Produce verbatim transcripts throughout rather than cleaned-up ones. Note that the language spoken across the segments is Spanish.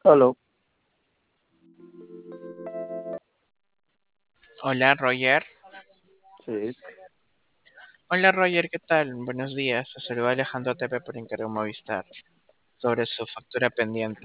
Aló, Hola Roger. sí, Hola Roger, ¿qué tal? Buenos días. Se saluda Alejandro Tepe por Encargo Movistar sobre su factura pendiente.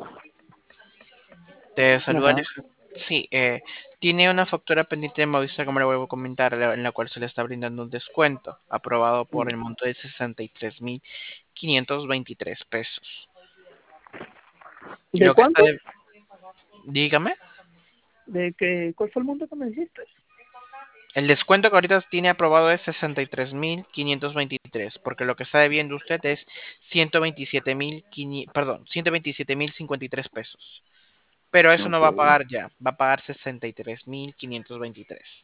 Te saluda ajá, Alejandro. Sí, eh, tiene una factura pendiente de Movistar, como le vuelvo a comentar, la- en la cual se le está brindando un descuento aprobado por mm, el monto de sesenta y tres mil quinientos veintitrés pesos. ¿de Lo que está cuánto? de... Dígame. ¿De qué? ¿Cuál fue el monto que me dijiste? El descuento que ahorita tiene aprobado es sesenta y tres mil quinientos veintitrés, porque lo que está debiendo usted es ciento veintisiete mil, perdón, ciento veintisiete mil cincuenta y tres pesos. Pero eso no Ok, va a pagar ya, va a pagar sesenta y tres mil quinientos veintitrés.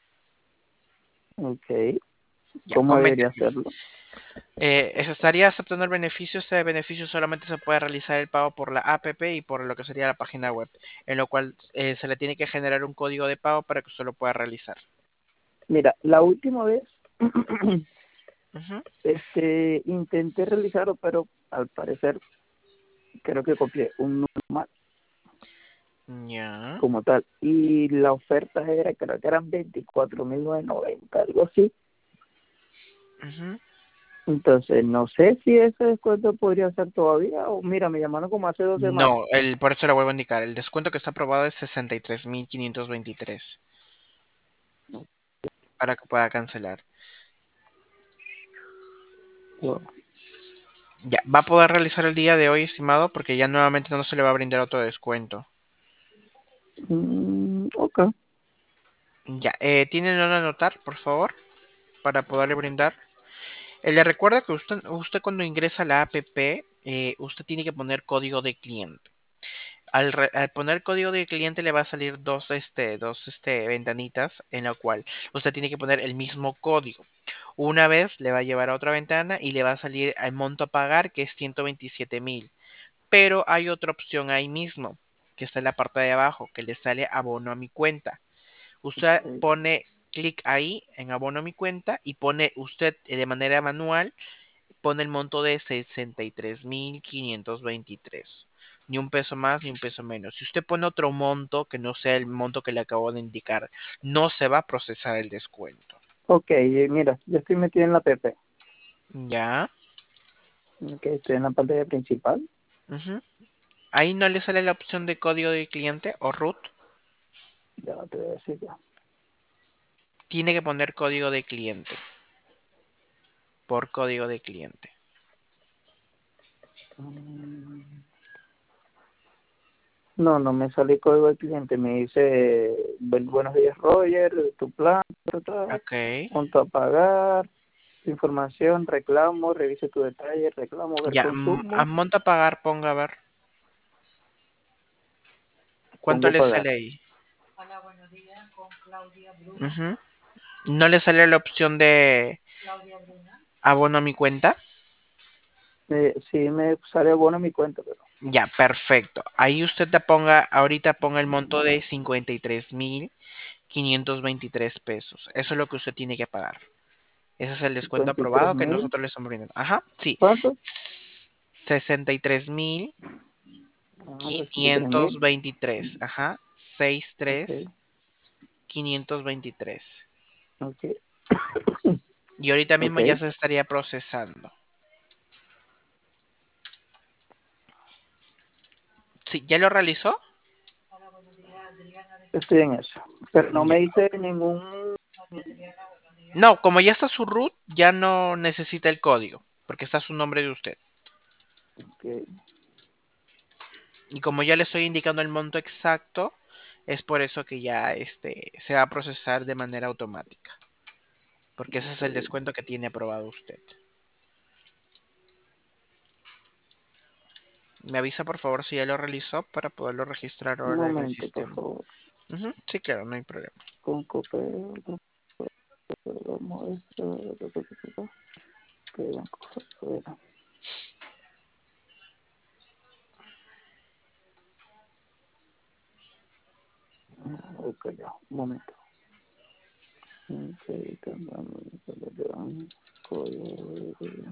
ok, Ya, ¿cómo debería coménteme. hacerlo? Eh, ¿estaría aceptando el beneficio? Este beneficio solamente se puede realizar el pago por la app y por lo que sería la página web, en lo cual eh, se le tiene que generar un código de pago para que usted lo pueda realizar. Mira, la última vez Ujú. este, intenté realizarlo, pero al parecer creo que copié un número mal Ya. como tal. Y la oferta era, creo que eran veinticuatro mil novecientos noventa, algo así. Ujú. Entonces, no sé si ese descuento podría ser todavía, o mira, me llamaron como hace dos semanas. No, el, por eso lo vuelvo a indicar. El descuento que está aprobado es sesenta y tres mil quinientos veintitrés para que pueda cancelar. Wow. Ya, va a poder realizar el día de hoy, estimado, porque ya nuevamente no se le va a brindar otro descuento. Mm, ok, Ya, eh, ¿tienen dónde anotar, por favor, para poderle brindar? Eh, le recuerda que usted, usted cuando ingresa a la app, eh, usted tiene que poner código de cliente. Al, re- al poner código de cliente le va a salir dos, este, dos, este, ventanitas en la cual usted tiene que poner el mismo código. Una vez le va a llevar a otra ventana y le va a salir el monto a pagar, que es ciento veintisiete mil. Pero hay otra opción ahí mismo, que está en la parte de abajo, que le sale abono a mi cuenta. Usted ok, pone clic ahí en abono a mi cuenta y pone usted eh, de manera manual, pone el monto de sesenta y tres mil quinientos veintitrés. Ni un peso más ni un peso menos. Si usted pone otro monto que no sea el monto que le acabo de indicar, no se va a procesar el descuento. ok, eh, mira, yo estoy metido en la app. ¿Ya? Que estoy en la pantalla principal. Ujú. Ahí no le sale la opción de código de cliente o root. Ya te voy a decir ya. Tiene que poner código de cliente por código de cliente. Mm, No, no me sale código del cliente. Me dice, "Buen- buenos días, Roger, tu plan, ta, ta, Ok. punto a pagar, información, reclamo, revise tu detalle, reclamo, ver Ya, mm, a consumo, monto a pagar, ponga a ver. ¿Cuánto pongo le pagar. sale ahí? Ujú. ¿No le sale la opción de abono a mi cuenta? Eh, sí me sale bueno mi cuenta, pero Ya, perfecto. Ahí usted te ponga, ahorita ponga el monto mm, de cincuenta y tres mil quinientos veintitrés pesos. Eso es lo que usted tiene que pagar. Ese es el descuento cincuenta y tres aprobado que mil, nosotros le estamos brindando. Ajá, sí. ¿cuánto? sesenta y tres mil Ah, sesenta y tres quinientos mil, veintitrés. Ajá. sesenta y tres mil ok, quinientos veintitrés. ok, Y ahorita mismo ya ok. se estaría procesando. Sí, ¿ya lo realizó? Estoy en eso. Pero no Ya. me dice ningún. No, como ya está su root, ya no necesita el código, porque está su nombre de usted. Ok, Y como ya le estoy indicando el monto exacto, es por eso que ya este se va a procesar de manera automática, porque ese es el ok. descuento que tiene aprobado usted. Me avisa por favor si ya lo realizó para poderlo registrar Un ahora en el momento, por sistema. favor. Ujú, sí, claro, no hay problema. Con copia, muestra, que banco fuera. Ok, ya, un momento. Ok, cambiamos, código